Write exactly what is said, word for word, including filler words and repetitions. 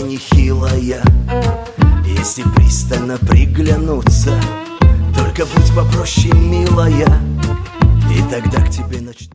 нехилая. Если пристально приглянуться, только будь попроще, милая, и тогда к тебе начнут